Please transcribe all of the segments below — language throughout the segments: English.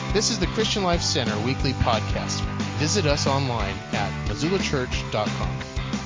This is the Christian Life Center weekly podcast. Visit us online at missoulachurch.com.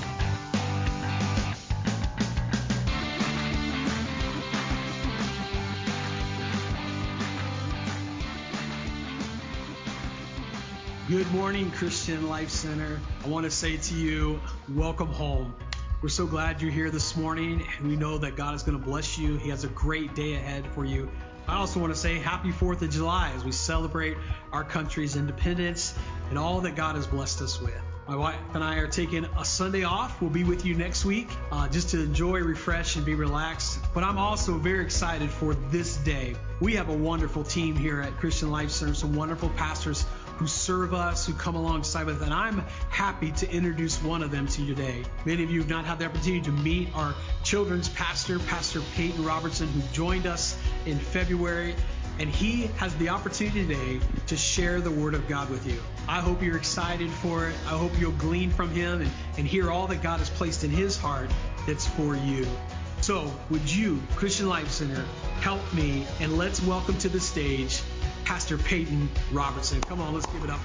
Good morning, Christian Life Center. I want to say to you, welcome home. We're so glad you're here this morning, and we know that God is going to bless you. He has a great day ahead for you. I also want to say happy 4th of July as we celebrate our country's independence and all that God has blessed us with. My wife and I are taking a Sunday off. We'll be with you next week just to enjoy, refresh, and be relaxed. But I'm also very excited for this day. We have a wonderful team here at Christian Life Center, some wonderful pastors who serve us, who come alongside with us, and I'm happy to introduce one of them to you today. Many of you have not had the opportunity to meet our children's pastor, Pastor Peyton Robertson, who joined us in February, and he has the opportunity today to share the Word of God with you. I hope you're excited for it. I hope you'll glean from him and hear all that God has placed in his heart that's for you. So, would you, Christian Life Center, help me, and let's welcome to the stage Pastor Peyton Robertson. Come on, let's give it up.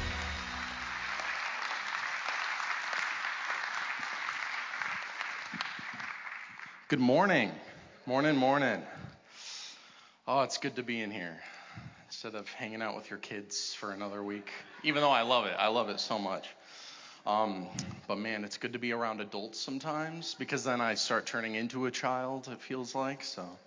Good morning. Morning. Oh, it's good to be in here instead of hanging out with your kids for another week, even though I love it. I love it so much. But man, it's good to be around adults sometimes because then I start turning into a child, it feels like.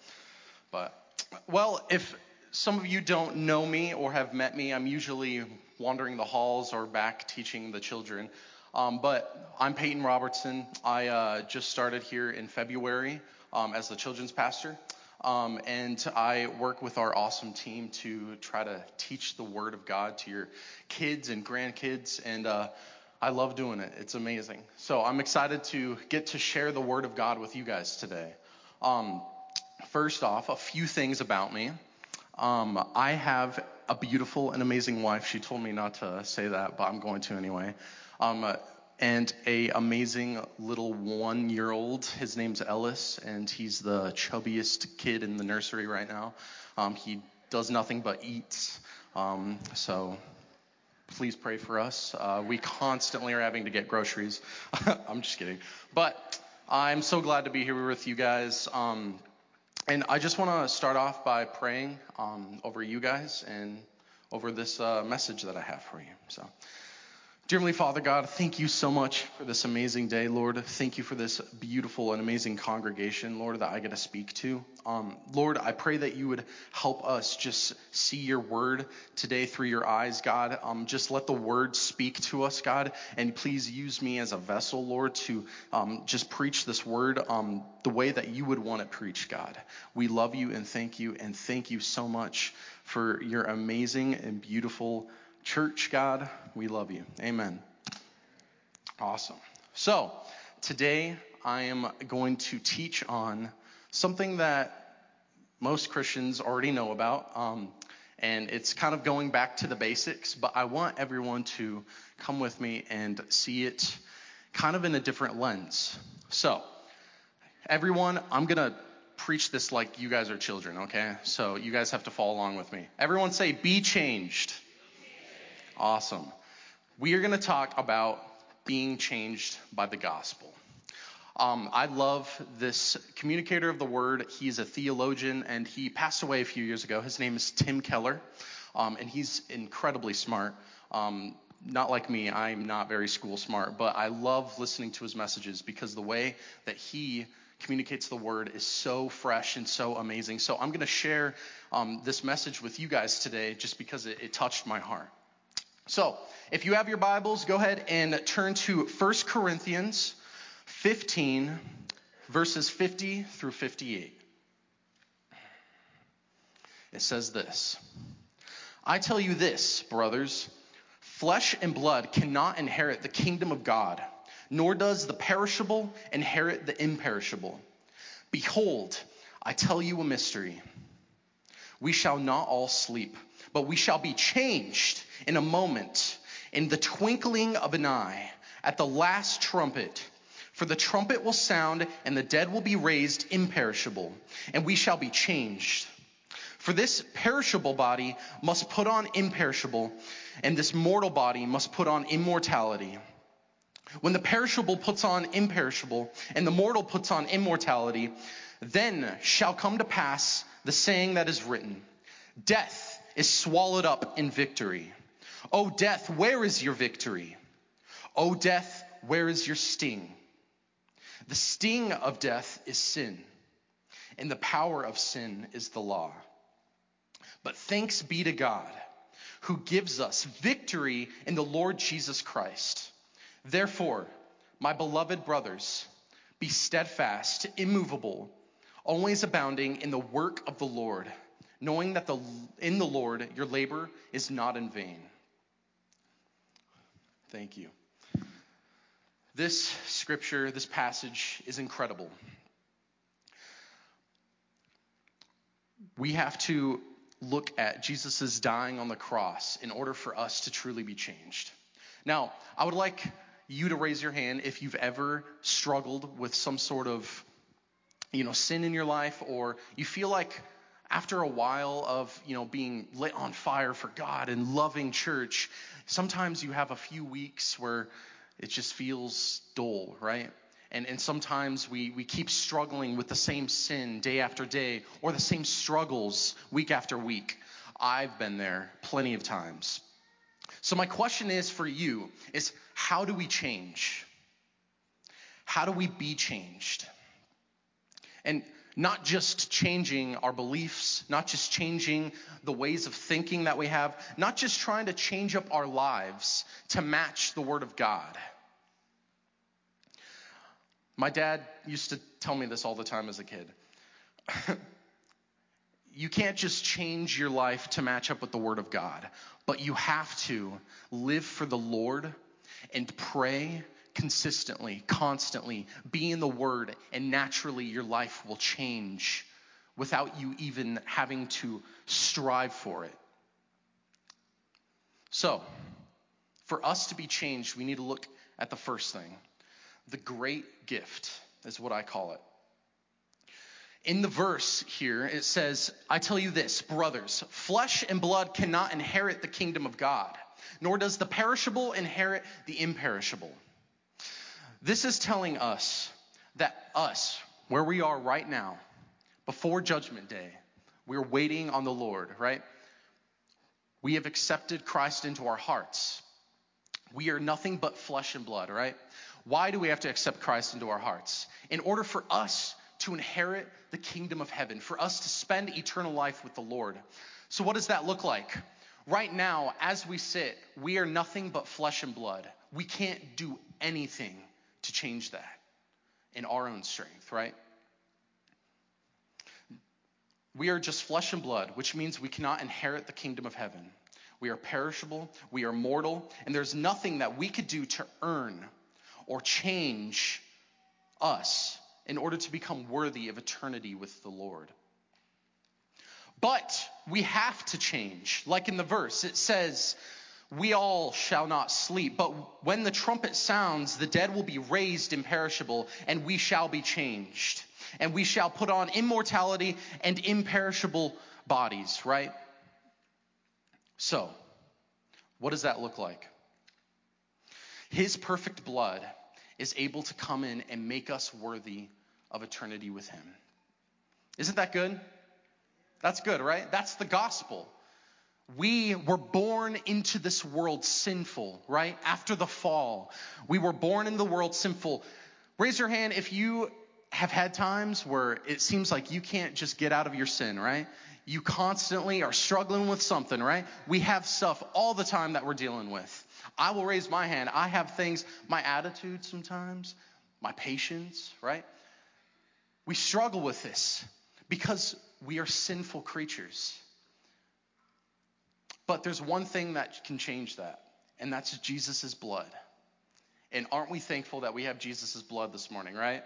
If some of you don't know me or have met me, I'm usually wandering the halls or back teaching the children. But I'm Peyton Robertson. I just started here in February as the children's pastor. And I work with our awesome team to try to teach the Word of God to your kids and grandkids. And I love doing it. It's amazing. So I'm excited to get to share the Word of God with you guys today. First off, a few things about me. I have a beautiful and amazing wife. She told me not to say that, but I'm going to anyway. And a amazing little 1-year-old. His name's Ellis, and he's the chubbiest kid in the nursery right now. He does nothing but eats. So please pray for us. We constantly are having to get groceries. I'm just kidding. But I'm so glad to be here with you guys. And I just want to start off by praying over you guys and over this message that I have for you. So, dear Heavenly Father God, thank you so much for this amazing day, Lord. Thank you for this beautiful and amazing congregation, Lord, that I get to speak to. Lord, I pray that you would help us just see your word today through your eyes, God. Just let the word speak to us, God, and please use me as a vessel, Lord, to just preach this word the way that you would want it preached, God. We love you and thank you so much for your amazing and beautiful church, God. We love you. Amen. Awesome. So today I am going to teach on something that most Christians already know about, and it's kind of going back to the basics, but I want everyone to come with me and see it kind of in a different lens. So everyone, I'm going to preach this like you guys are children, okay? So you guys have to follow along with me. Everyone say, be changed. Awesome. We are going to talk about being changed by the gospel. I love this communicator of the word. He's a theologian, and he passed away a few years ago. His name is Tim Keller, and he's incredibly smart. Not like me. I'm not very school smart, but I love listening to his messages because the way that he communicates the word is so fresh and so amazing. So I'm going to share this message with you guys today just because it touched my heart. So, if you have your Bibles, go ahead and turn to 1 Corinthians 15, verses 50 through 58. It says this: I tell you this, brothers, flesh and blood cannot inherit the kingdom of God, nor does the perishable inherit the imperishable. Behold, I tell you a mystery. We shall not all sleep, but we shall be changed in a moment, in the twinkling of an eye, at the last trumpet. For the trumpet will sound, and the dead will be raised imperishable, and we shall be changed. For this perishable body must put on imperishable, and this mortal body must put on immortality. When the perishable puts on imperishable, and the mortal puts on immortality, then shall come to pass the saying that is written, death is swallowed up in victory. O death, where is your victory? O death, where is your sting? The sting of death is sin, and the power of sin is the law. But thanks be to God, who gives us victory in the Lord Jesus Christ. Therefore, my beloved brothers, be steadfast, immovable, always abounding in the work of the Lord, knowing that in the Lord your labor is not in vain. Thank you. This scripture, this passage is incredible. We have to look at Jesus' dying on the cross in order for us to truly be changed. Now, I would like you to raise your hand if you've ever struggled with some sort of, sin in your life, or you feel like after a while of, being lit on fire for God and loving church, sometimes you have a few weeks where it just feels dull, right? And sometimes we keep struggling with the same sin day after day, or the same struggles week after week. I've been there plenty of times. So my question is for you is, how do we change? How do we be changed? And not just changing our beliefs, not just changing the ways of thinking that we have, not just trying to change up our lives to match the Word of God. My dad used to tell me this all the time as a kid. You can't just change your life to match up with the Word of God, but you have to live for the Lord and pray consistently, constantly, be in the Word, and naturally your life will change without you even having to strive for it. So, for us to be changed, we need to look at the first thing. The great gift is what I call it. In the verse here, it says, I tell you this, brothers, flesh and blood cannot inherit the kingdom of God, nor does the perishable inherit the imperishable. This is telling us that us, where we are right now, before Judgment Day, we're waiting on the Lord, right? We have accepted Christ into our hearts. We are nothing but flesh and blood, right? Why do we have to accept Christ into our hearts? In order for us to inherit the kingdom of heaven, for us to spend eternal life with the Lord. So what does that look like? Right now, as we sit, we are nothing but flesh and blood. We can't do anything to change that in our own strength, right? We are just flesh and blood, which means we cannot inherit the kingdom of heaven. We are perishable, we are mortal, and there's nothing that we could do to earn or change us in order to become worthy of eternity with the Lord. But we have to change. Like in the verse, it says, we all shall not sleep, but when the trumpet sounds, the dead will be raised imperishable, and we shall be changed. And we shall put on immortality and imperishable bodies, right? So, what does that look like? His perfect blood is able to come in and make us worthy of eternity with him. Isn't that good? That's good, right? That's the gospel. We were born into this world sinful, right? After the fall, we were born into the world sinful. Raise your hand if you have had times where it seems like you can't just get out of your sin, right? You constantly are struggling with something, right? We have stuff all the time that we're dealing with. I will raise my hand. I have things, my attitude sometimes, my patience, right? We struggle with this because we are sinful creatures. But there's one thing that can change that, and that's Jesus' blood. And aren't we thankful that we have Jesus' blood this morning, right?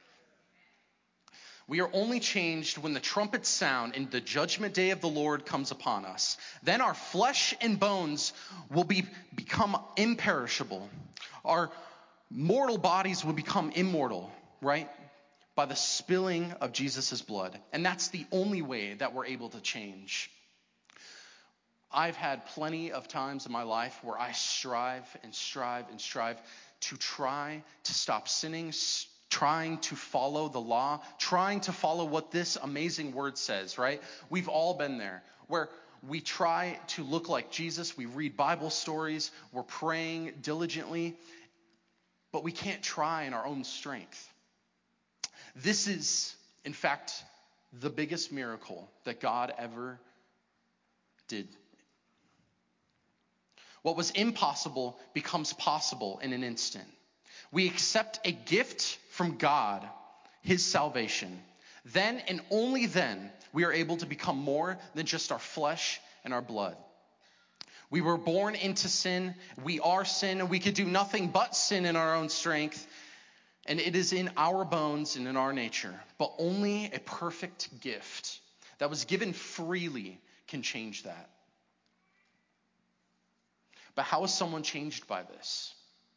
We are only changed when the trumpets sound and the judgment day of the Lord comes upon us. Then our flesh and bones will become imperishable. Our mortal bodies will become immortal, right? by the spilling of Jesus' blood. And that's the only way that we're able to change. I've had plenty of times in my life where I strive to try to stop sinning, trying to follow the law, trying to follow what this amazing word says, right? We've all been there, where we try to look like Jesus. We read Bible stories. We're praying diligently, but we can't try in our own strength. This is, in fact, the biggest miracle that God ever did. What was impossible becomes possible in an instant. We accept a gift from God, his salvation. Then and only then we are able to become more than just our flesh and our blood. We were born into sin. We are sin, and we could do nothing but sin in our own strength. And it is in our bones and in our nature. But only a perfect gift that was given freely can change that. But how is someone changed by this?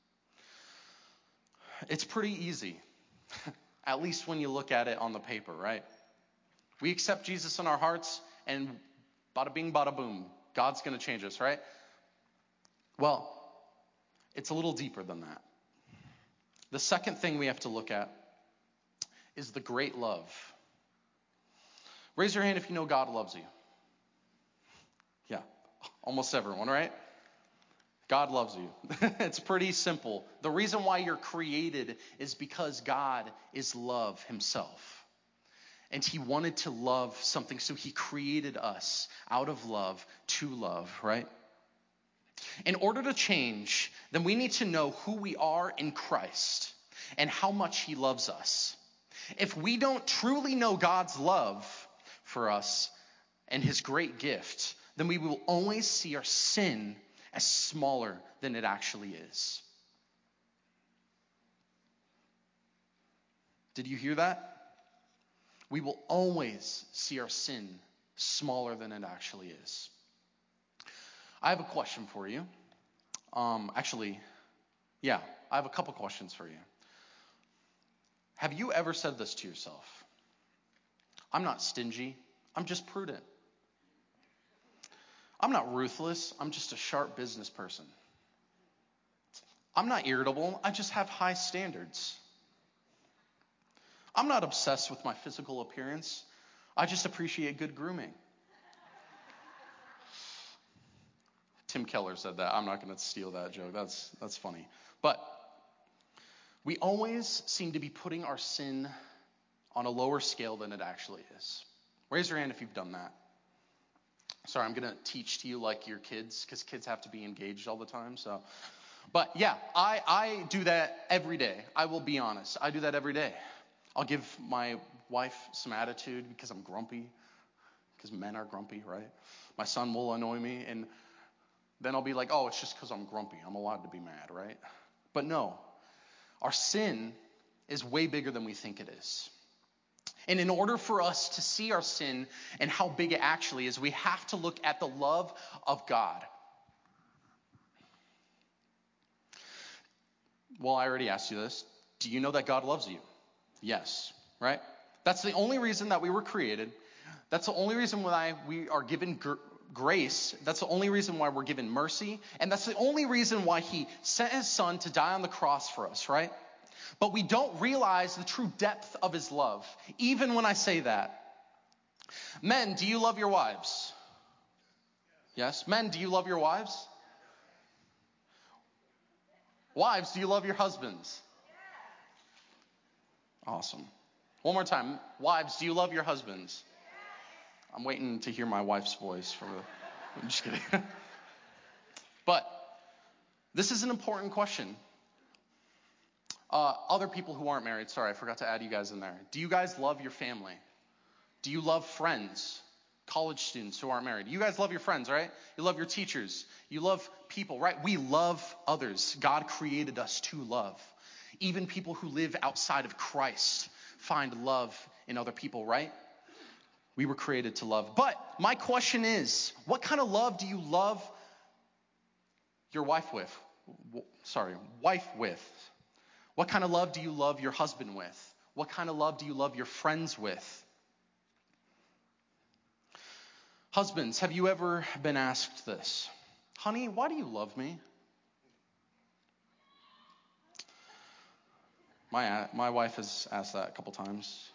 It's pretty easy, at least when you look at it on the paper, right? We accept Jesus in our hearts, and bada bing, bada boom, God's going to change us, right? Well, it's a little deeper than that. The second thing we have to look at is the great love. Raise your hand if you know God loves you. Yeah, almost everyone, right? God loves you. It's pretty simple. The reason why you're created is because God is love himself. And he wanted to love something, so he created us out of love to love, right? In order to change, then we need to know who we are in Christ and how much he loves us. If we don't truly know God's love for us and his great gift, then we will always see our sin as smaller than it actually is. Did you hear that? We will always see our sin smaller than it actually is. I have a question for you. I have a couple questions for you. Have you ever said this to yourself? I'm not stingy, I'm just prudent. I'm not ruthless, I'm just a sharp business person. I'm not irritable, I just have high standards. I'm not obsessed with my physical appearance, I just appreciate good grooming. Tim Keller said that. I'm not going to steal that joke. That's funny. But we always seem to be putting our sin on a lower scale than it actually is. Raise your hand if you've done that. Sorry, I'm going to teach to you like your kids, because kids have to be engaged all the time. But yeah, I do that every day. I will be honest. I do that every day. I'll give my wife some attitude because I'm grumpy, because men are grumpy, right? My son will annoy me, and then I'll be like, oh, it's just because I'm grumpy. I'm allowed to be mad, right? But no, our sin is way bigger than we think it is. And in order for us to see our sin and how big it actually is, we have to look at the love of God. Well, I already asked you this. Do you know that God loves you? Yes, right? That's the only reason that we were created. That's the only reason why we are given grace. That's the only reason why we're given mercy. And that's the only reason why he sent his son to die on the cross for us, right? But we don't realize the true depth of his love, even when I say that. Men, do you love your wives? Yes. Men, do you love your wives? Wives, do you love your husbands? Awesome. One more time. Wives, do you love your husbands? I'm waiting to hear my wife's voice. I'm just kidding. But this is an important question. Other people who aren't married, sorry, I forgot to add you guys in there. Do you guys love your family? Do you love friends? College students who aren't married. You guys love your friends, right? You love your teachers. You love people, right? We love others. God created us to love. Even people who live outside of Christ find love in other people, right? We were created to love. But my question is, what kind of love do you love your wife with? What kind of love do you love your husband with? What kind of love do you love your friends with? Husbands, have you ever been asked this? Honey, why do you love me? My wife has asked that a couple times.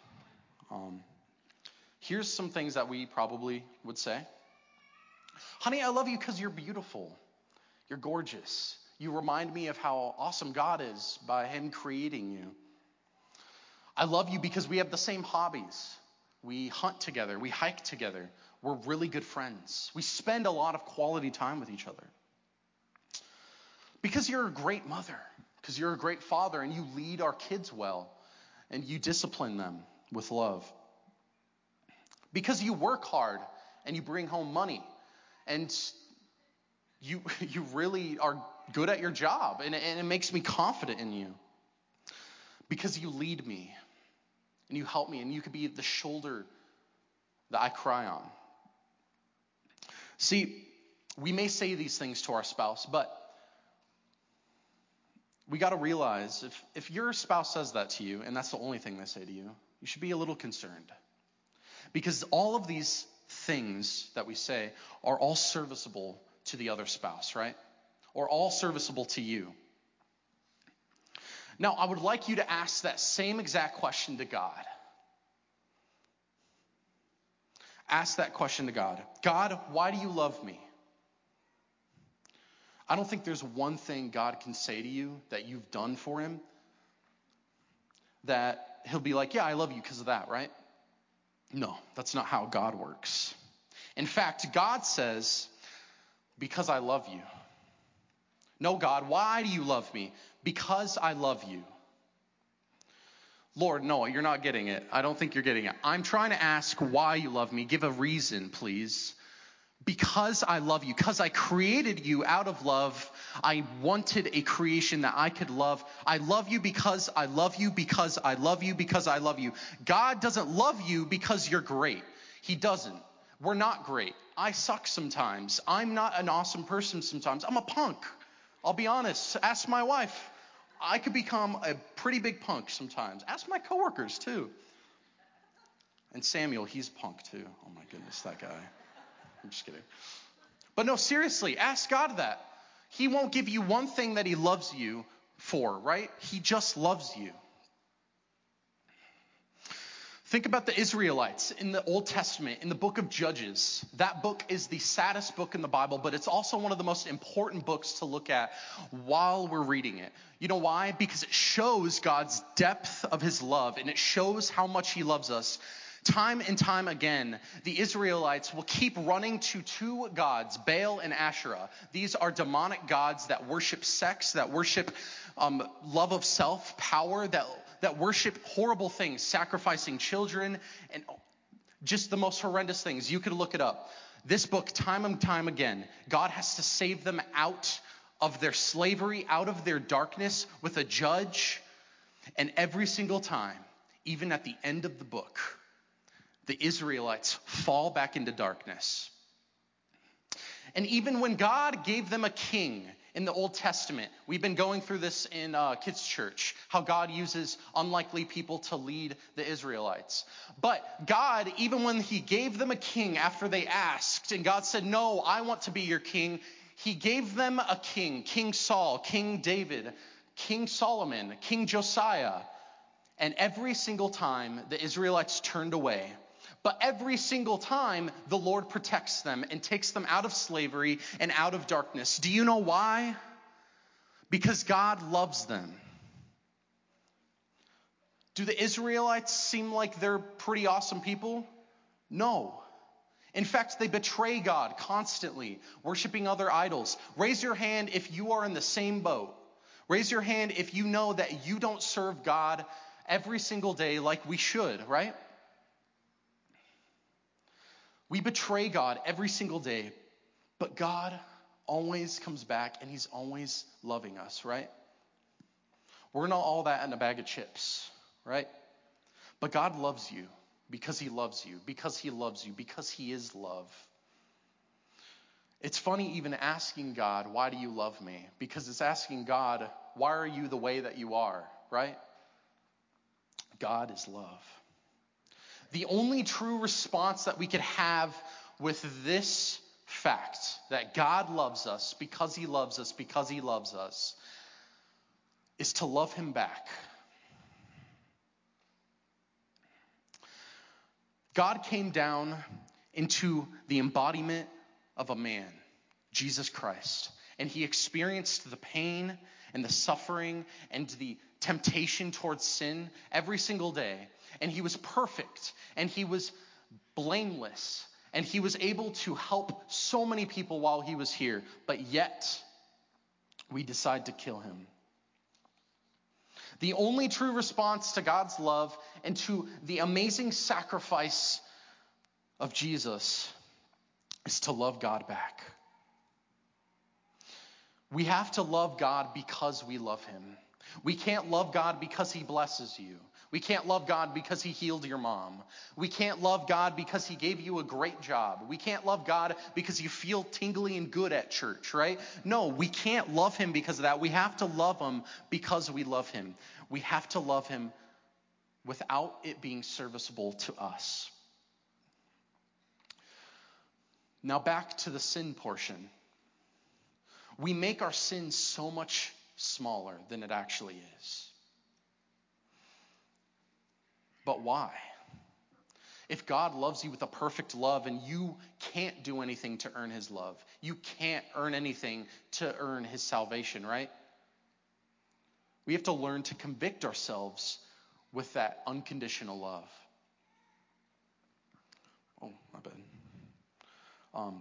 Here's some things that we probably would say. Honey, I love you because you're beautiful. You're gorgeous. You remind me of how awesome God is by him creating you. I love you because we have the same hobbies. We hunt together. We hike together. We're really good friends. We spend a lot of quality time with each other. Because you're a great mother. Because you're a great father and you lead our kids well. And you discipline them with love. Because you work hard and you bring home money. And you really are good at your job. And it makes me confident in you. Because you lead me. And you help me. And you could be the shoulder that I cry on. See, we may say these things to our spouse, but we got to realize if your spouse says that to you, and that's the only thing they say to you, you should be a little concerned. Because all of these things that we say are all serviceable to the other spouse, right? Or all serviceable to you. Now, I would like you to ask that same exact question to God. Ask that question to God. God, why do you love me? I don't think there's one thing God can say to you that you've done for him that he'll be like, yeah, I love you because of that, right? No, that's not how God works. In fact, God says, because I love you. No, God, why do you love me? Because I love you. Lord, no, you're not getting it. I don't think you're getting it. I'm trying to ask why you love me. Give a reason, please. Because I love you. Because I created you out of love. I wanted a creation that I could love. I love you because I love you, because I love you, because I love you. God doesn't love you because you're great. He doesn't. We're not great. I suck sometimes. I'm not an awesome person sometimes. I'm a punk. I'll be honest. Ask my wife. I could become a pretty big punk sometimes. Ask my coworkers too. And Samuel, he's a punk too. Oh my goodness, that guy. I'm just kidding. But no, seriously, ask God that. He won't give you one thing that he loves you for, right? He just loves you. Think about the Israelites in the Old Testament, in the book of Judges. That book is the saddest book in the Bible, but it's also one of the most important books to look at while we're reading it. You know why? Because it shows God's depth of his love, and it shows how much he loves us. Time and time again, the Israelites will keep running to two gods, Baal and Asherah. These are demonic gods that worship sex, that worship love of self, power, that worship horrible things, sacrificing children, and just the most horrendous things. You could look it up. This book, time and time again, God has to save them out of their slavery, out of their darkness with a judge. And every single time, even at the end of the book, the Israelites fall back into darkness. And even when God gave them a king in the Old Testament, we've been going through this in kids' church, how God uses unlikely people to lead the Israelites. But God, even when he gave them a king after they asked, and God said, no, I want to be your king, he gave them a king, King Saul, King David, King Solomon, King Josiah. And every single time the Israelites turned away. But every single time, the Lord protects them and takes them out of slavery and out of darkness. Do you know why? Because God loves them. Do the Israelites seem like they're pretty awesome people? No. In fact, they betray God constantly, worshiping other idols. Raise your hand if you are in the same boat. Raise your hand if you know that you don't serve God every single day like we should, right? We betray God every single day, but God always comes back and he's always loving us, right? We're not all that in a bag of chips, right? But God loves you because he loves you, because he loves you, because he is love. It's funny even asking God, why do you love me? Because it's asking God, why are you the way that you are, right? God is love. The only true response that we could have with this fact, that God loves us because he loves us, because he loves us, is to love him back. God came down into the embodiment of a man, Jesus Christ, and he experienced the pain and the suffering and the temptation towards sin every single day. And he was perfect, and he was blameless, and he was able to help so many people while he was here. But yet, we decide to kill him. The only true response to God's love and to the amazing sacrifice of Jesus is to love God back. We have to love God because we love him. We can't love God because he blesses you. We can't love God because he healed your mom. We can't love God because he gave you a great job. We can't love God because you feel tingly and good at church, right? No, we can't love him because of that. We have to love him because we love him. We have to love him without it being serviceable to us. Now back to the sin portion. We make our sin so much smaller than it actually is. But why? If God loves you with a perfect love and you can't do anything to earn his love, you can't earn anything to earn his salvation, right? We have to learn to convict ourselves with that unconditional love. Oh, my bad.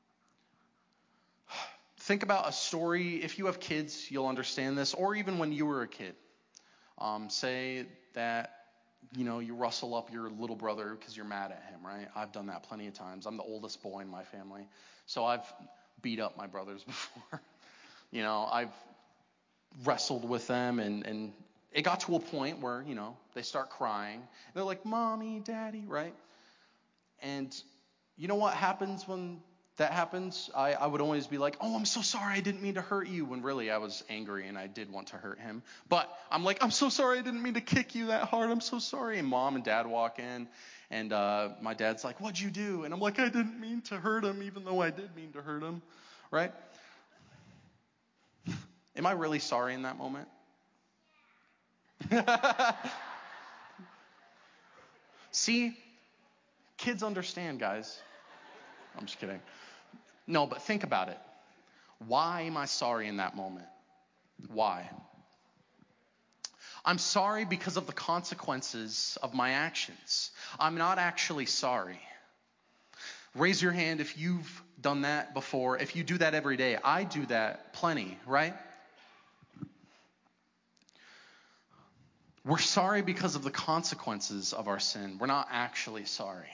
Think about a story. If you have kids, you'll understand this. Or even when you were a kid. Say that, you rustle up your little brother because you're mad at him, right? I've done that plenty of times. I'm the oldest boy in my family. So I've beat up my brothers before. I've wrestled with them. And it got to a point where, they start crying. They're like, Mommy, Daddy, right? And you know what happens when that happens? I would always be like, oh, I'm so sorry, I didn't mean to hurt you, when really I was angry and I did want to hurt him. But I'm like, I'm so sorry, I didn't mean to kick you that hard, I'm so sorry. And Mom and Dad walk in, and my dad's like, what'd you do? And I'm like, I didn't mean to hurt him, even though I did mean to hurt him, right? Am I really sorry in that moment? See, kids understand, guys. I'm just kidding. No, but think about it. Why am I sorry in that moment? Why? I'm sorry because of the consequences of my actions. I'm not actually sorry. Raise your hand if you've done that before. If you do that every day. I do that plenty, right? We're sorry because of the consequences of our sin. We're not actually sorry.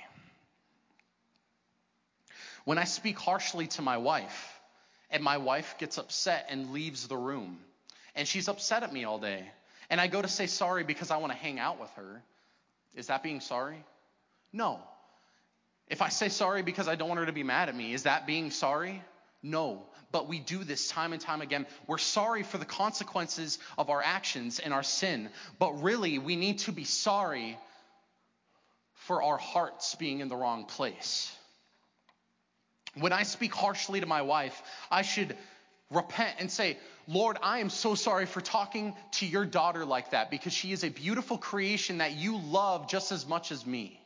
When I speak harshly to my wife, and my wife gets upset and leaves the room, and she's upset at me all day, and I go to say sorry because I want to hang out with her, is that being sorry? No. If I say sorry because I don't want her to be mad at me, is that being sorry? No. But we do this time and time again. We're sorry for the consequences of our actions and our sin, but really we need to be sorry for our hearts being in the wrong place. When I speak harshly to my wife, I should repent and say, Lord, I am so sorry for talking to your daughter like that, because she is a beautiful creation that you love just as much as me.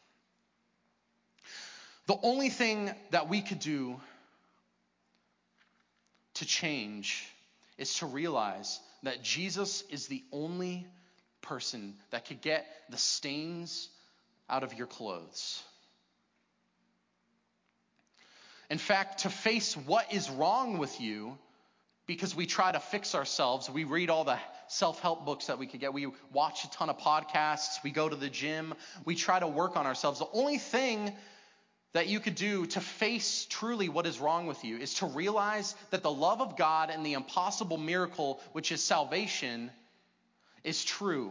The only thing that we could do to change is to realize that Jesus is the only person that could get the stains out of your clothes. In fact, to face what is wrong with you, because we try to fix ourselves, we read all the self-help books that we could get, we watch a ton of podcasts, we go to the gym, we try to work on ourselves. The only thing that you could do to face truly what is wrong with you is to realize that the love of God and the impossible miracle, which is salvation, is true.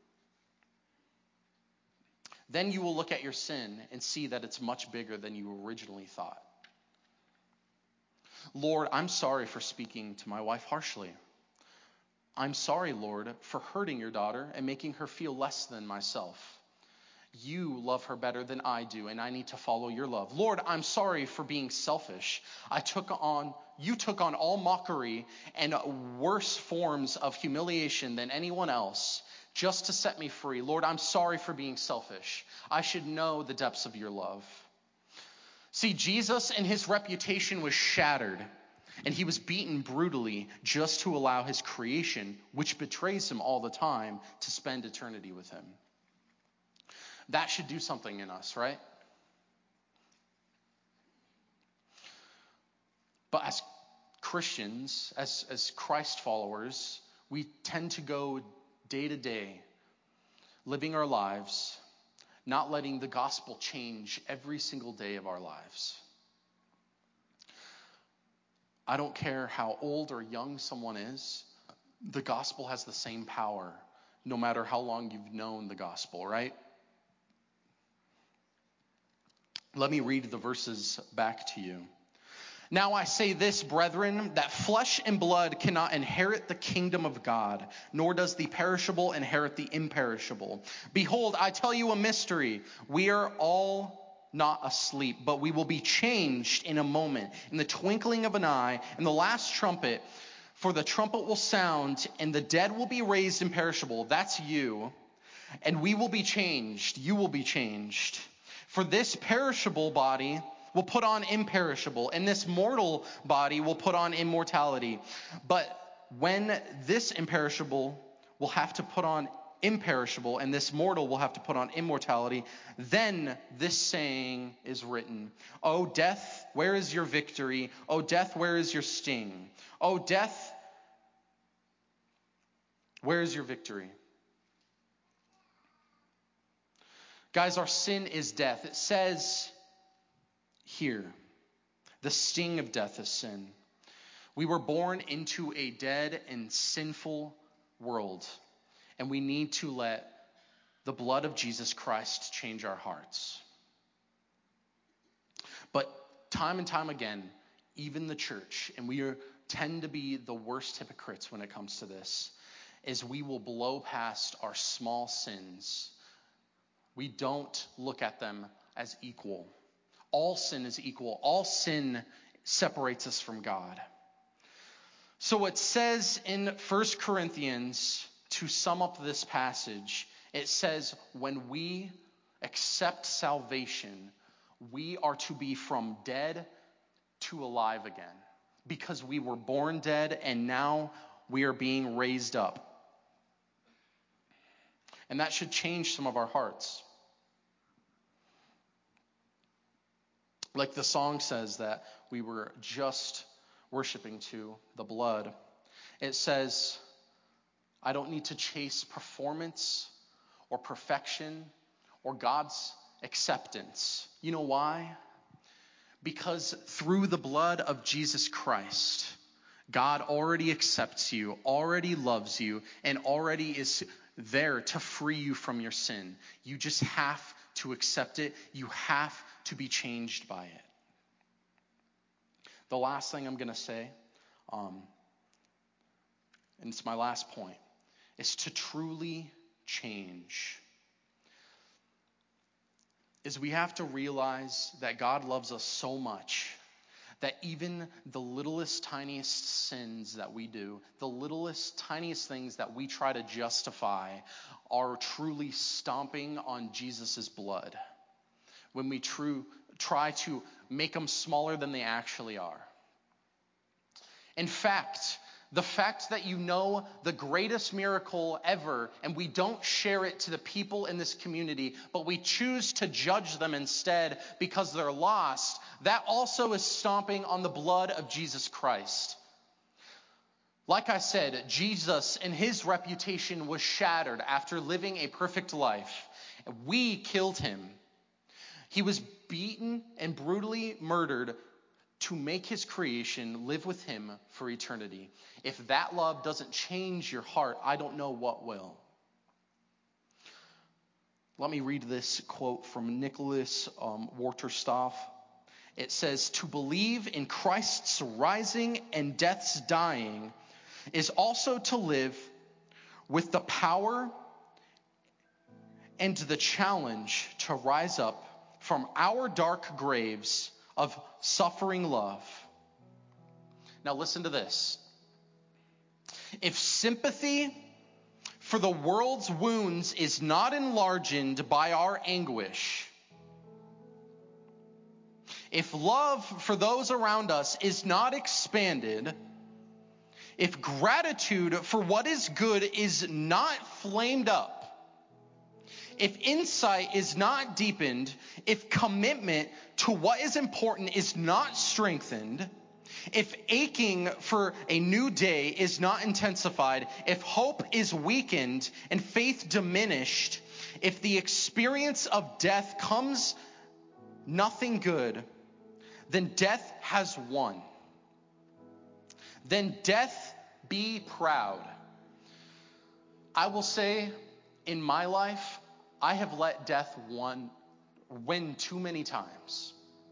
Then you will look at your sin and see that it's much bigger than you originally thought. Lord, I'm sorry for speaking to my wife harshly. I'm sorry, Lord, for hurting your daughter and making her feel less than myself. You love her better than I do, and I need to follow your love. Lord, I'm sorry for being selfish. You took on all mockery and worse forms of humiliation than anyone else just to set me free. Lord, I'm sorry for being selfish. I should know the depths of your love. See, Jesus and his reputation was shattered, and he was beaten brutally just to allow his creation, which betrays him all the time, to spend eternity with him. That should do something in us, right? But as Christians, as Christ followers, we tend to go day to day, living our lives, not letting the gospel change every single day of our lives. I don't care how old or young someone is, the gospel has the same power, no matter how long you've known the gospel, right? Let me read the verses back to you. Now I say this, brethren, that flesh and blood cannot inherit the kingdom of God, nor does the perishable inherit the imperishable. Behold, I tell you a mystery. We are all not asleep, but we will be changed in a moment, in the twinkling of an eye, in the last trumpet. For the trumpet will sound, and the dead will be raised imperishable. That's you. And we will be changed. You will be changed. For this perishable body will put on imperishable, and this mortal body will put on immortality. But when this imperishable will have to put on imperishable, and this mortal will have to put on immortality, then this saying is written, O death, where is your victory? O death, where is your sting? O death, where is your victory? Guys, our sin is death. It says here, the sting of death is sin. We were born into a dead and sinful world, and we need to let the blood of Jesus Christ change our hearts. But time and time again, even the church, and we tend to be the worst hypocrites when it comes to this, is we will blow past our small sins. We don't look at them as equal. All sin is equal. All sin separates us from God. So it says in 1 Corinthians, to sum up this passage, it says when we accept salvation, we are to be from dead to alive again. Because we were born dead and now we are being raised up. And that should change some of our hearts. Like the song says that we were just worshiping to, the blood. It says, I don't need to chase performance or perfection or God's acceptance. You know why? Because through the blood of Jesus Christ, God already accepts you, already loves you, and already is there to free you from your sin. You just have to accept it. You have to be changed by it. The last thing I'm going to say, and it's my last point, is to truly change. Is we have to realize that God loves us so much that even the littlest, tiniest sins that we do, the littlest, tiniest things that we try to justify are truly stomping on Jesus' blood. When we try to make them smaller than they actually are. In fact, the fact that you know the greatest miracle ever and we don't share it to the people in this community, but we choose to judge them instead because they're lost, that also is stomping on the blood of Jesus Christ. Like I said, Jesus and his reputation was shattered after living a perfect life. We killed him. He was beaten and brutally murdered to make his creation live with him for eternity. If that love doesn't change your heart, I don't know what will. Let me read this quote from Nicholas Waterstaff. It says, to believe in Christ's rising and death's dying, is also to live with the power and the challenge to rise up from our dark graves of suffering love. Now listen to this. If sympathy for the world's wounds is not enlarged by our anguish, if love for those around us is not expanded, if gratitude for what is good is not flamed up, if insight is not deepened, if commitment to what is important is not strengthened, if aching for a new day is not intensified, if hope is weakened and faith diminished, if the experience of death comes nothing good, then death has won. Then death be proud. I will say, in my life, I have let death win too many times.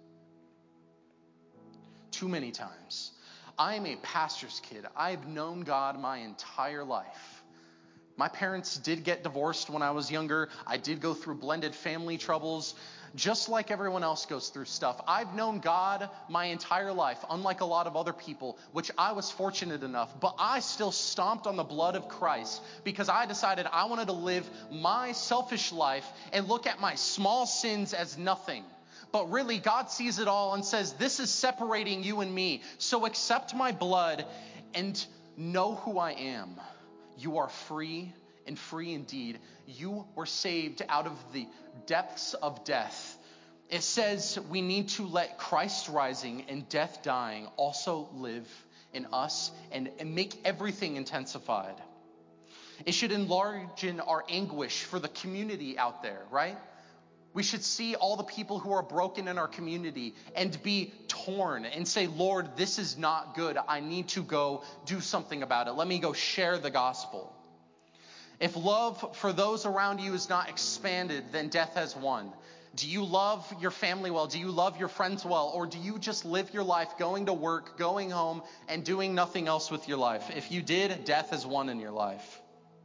Too many times. I am a pastor's kid. I've known God my entire life. My parents did get divorced when I was younger. I did go through blended family troubles, just like everyone else goes through stuff. I've known God my entire life, unlike a lot of other people, which I was fortunate enough, but I still stomped on the blood of Christ because I decided I wanted to live my selfish life and look at my small sins as nothing. But really, God sees it all and says, this is separating you and me. So accept my blood and know who I am. You are free and free indeed. You were saved out of the depths of death. It says we need to let Christ rising and death dying also live in us and make everything intensified. It should enlarge in our anguish for the community out there, right? We should see all the people who are broken in our community and be torn and say, Lord, this is not good. I need to go do something about it. Let me go share the gospel. If love for those around you is not expanded, then death has won. Do you love your family well? Do you love your friends well? Or do you just live your life going to work, going home, and doing nothing else with your life? If you did, death has won in your life.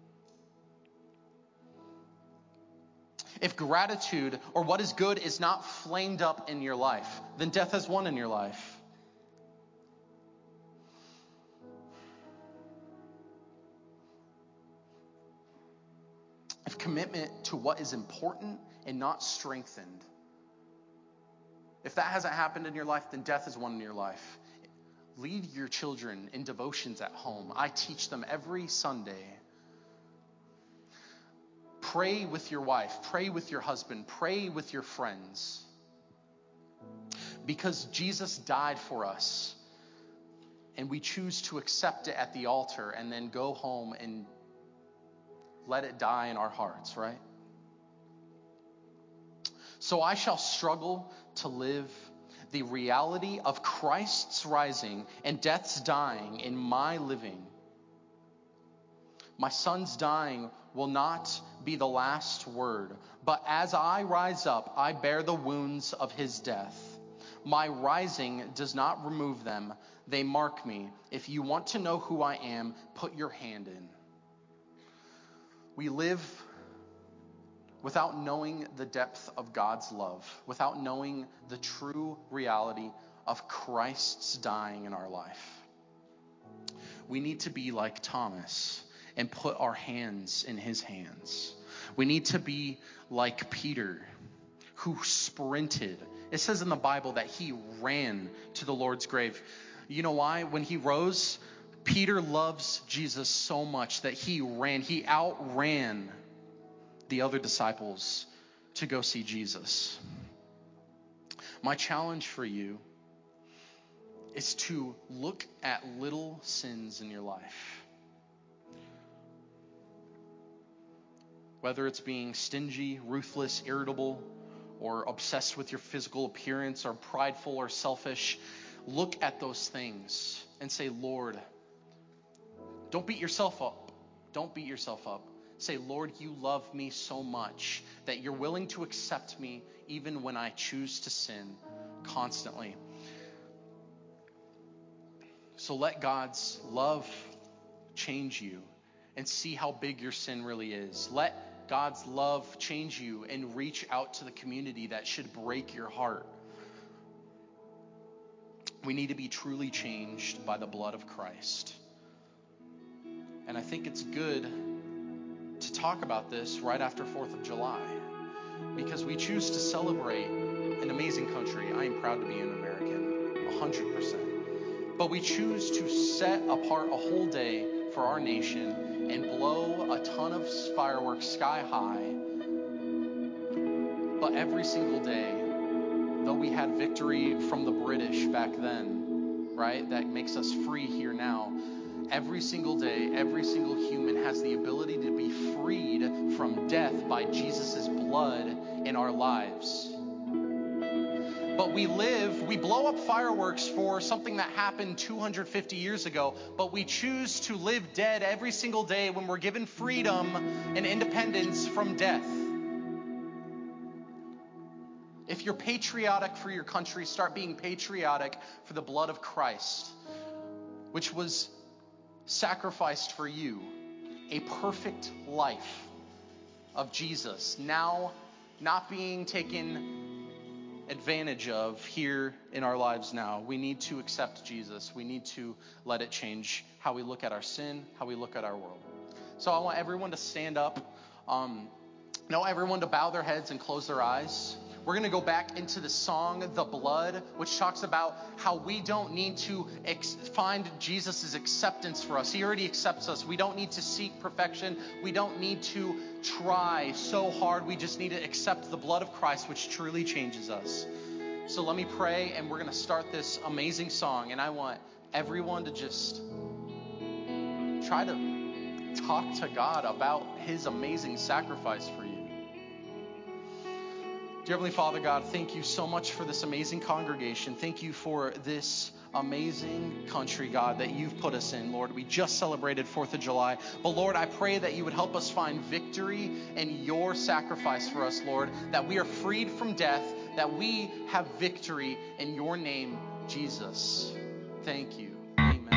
If gratitude or what is good is not flamed up in your life, then death has won in your life. If commitment to what is important and not strengthened, if that hasn't happened in your life, then death has won in your life. Lead your children in devotions at home. I teach them every Sunday. Pray with your wife, pray with your husband, pray with your friends. Because Jesus died for us, and we choose to accept it at the altar and then go home and let it die in our hearts, right? So I shall struggle to live the reality of Christ's rising and death's dying in my living. My son's dying will not be the last word, but as I rise up, I bear the wounds of his death. My rising does not remove them. They mark me. If you want to know who I am, put your hand in. We live without knowing the depth of God's love, without knowing the true reality of Christ's dying in our life. We need to be like Thomas and put our hands in his hands. We need to be like Peter, who sprinted. It says in the Bible that he ran to the Lord's grave. You know why? When he rose, Peter loves Jesus so much that he outran the other disciples to go see Jesus. My challenge for you is to look at little sins in your life. Whether it's being stingy, ruthless, irritable, or obsessed with your physical appearance, or prideful or selfish, look at those things and say, Lord, don't beat yourself up. Don't beat yourself up. Say, Lord, you love me so much that you're willing to accept me even when I choose to sin constantly. So let God's love change you and see how big your sin really is. Let God's love change you and reach out to the community that should break your heart. We need to be truly changed by the blood of Christ. And I think it's good to talk about this right after 4th of July, because we choose to celebrate an amazing country. I am proud to be an American, 100%. But we choose to set apart a whole day for our nation and blow a ton of fireworks sky high. But every single day, though we had victory from the British back then, right, that makes us free here now, every single day, every single human has the ability to be freed from death by Jesus' blood in our lives. But we blow up fireworks for something that happened 250 years ago, but we choose to live dead every single day when we're given freedom and independence from death. If you're patriotic for your country, start being patriotic for the blood of Christ, which was sacrificed for you, a perfect life of Jesus, now not being taken advantage of here in our lives now. We need to accept Jesus. We need to let it change how we look at our sin, how we look at our world. So I want everyone to stand up. I want everyone to bow their heads and close their eyes. We're going to go back into the song, The Blood, which talks about how we don't need to find Jesus' acceptance for us. He already accepts us. We don't need to seek perfection. We don't need to try so hard. We just need to accept the blood of Christ, which truly changes us. So let me pray, and we're going to start this amazing song. And I want everyone to just try to talk to God about his amazing sacrifice for you. Dear Heavenly Father, God, thank you so much for this amazing congregation. Thank you for this amazing country, God, that you've put us in, Lord. We just celebrated 4th of July. But Lord, I pray that you would help us find victory in your sacrifice for us, Lord, that we are freed from death, that we have victory in your name, Jesus. Thank you. Amen.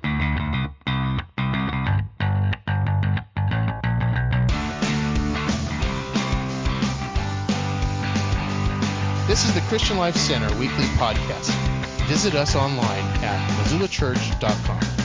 This is the Christian Life Center weekly podcast. Visit us online at MissoulaChurch.com.